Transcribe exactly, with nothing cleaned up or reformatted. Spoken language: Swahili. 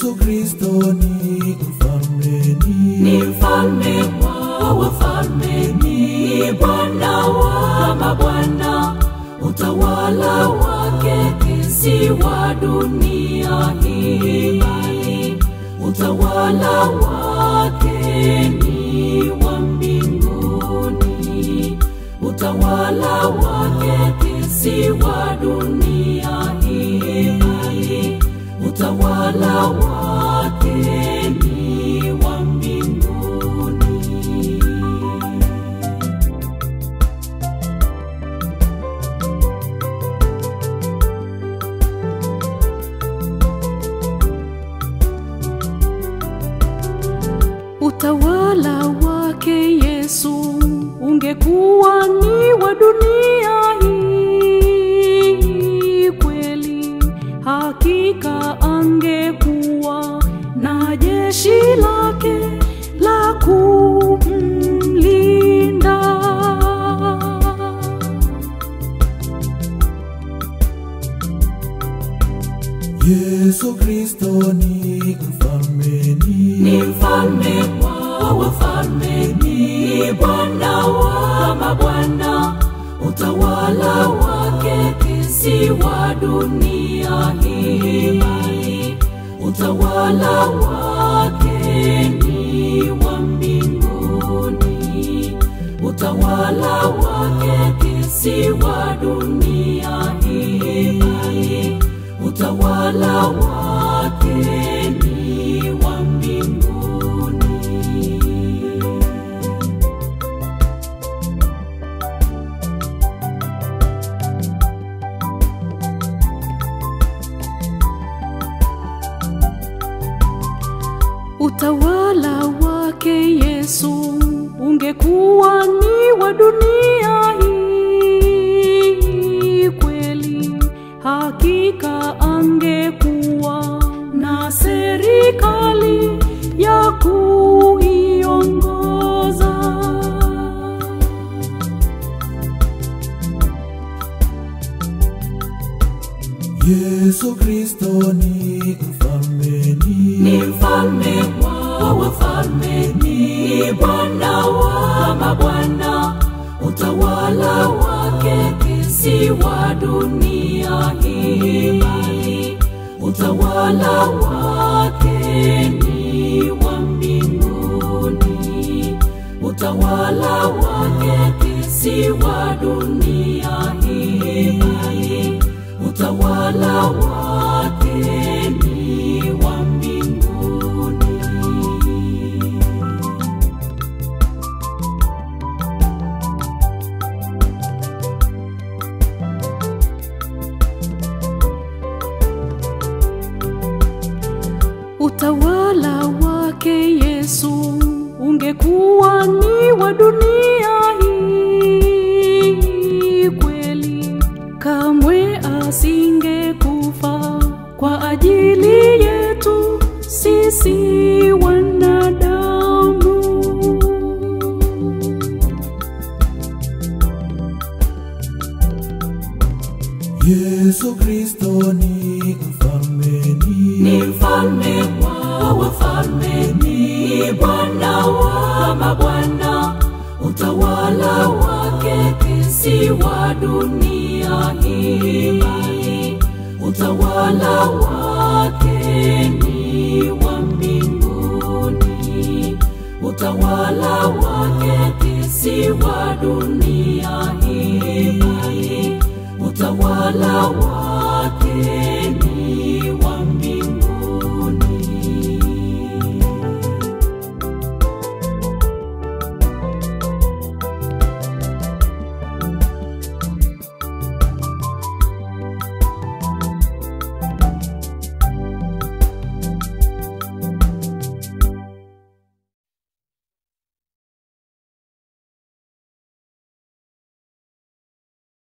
Yesu Kristo ni mfalme, ni mfalme wa wafalme, ni Bwana wa mabwana. Utawala wake si wa dunia hii, bali utawala wake ni wa mbinguni. Utawala wake si wa dunia hii, bali utawala wake ni wa mbinguni. Utawala wake Yesu ungekuwa ni wa dunia hii kweli, hakika angekuwa na jeshi lake la kumlinda. Yesu Kristo ni mfalme, ni mfalme wa wafalme, ni Bwana wa mabwana. Utawala wake si wa dunia hii, bali utawala wake ni wa mbinguni. Utawala wake si wa dunia hii, bali utawala wake ni wa mbinguni. Utawala wake Yesu ungekuwa ni wa dunia hii kweli, hakika angekuwa na serikali ya kuiongoza. Yesu Kristo ni mfalme, ni mfalme wa wafalme, ni Bwana wa mabwana. Utawala wake si wa dunia hii, bali utawala wake ni wa mbinguni. Utawala wake si wa dunia hii, bali utawala wake ni wa mbinguni. Utawala wake Yesu ungekuwa ni wa dunia hii kweli, kamwe asingekufa kwa ajili yetu sisi wanadamu. Yesu Kristo ni mfalme, ni mfalme wa wafalme, ni Bwana wa mabwana. Utawala wake si wa dunia hii, bali utawala wake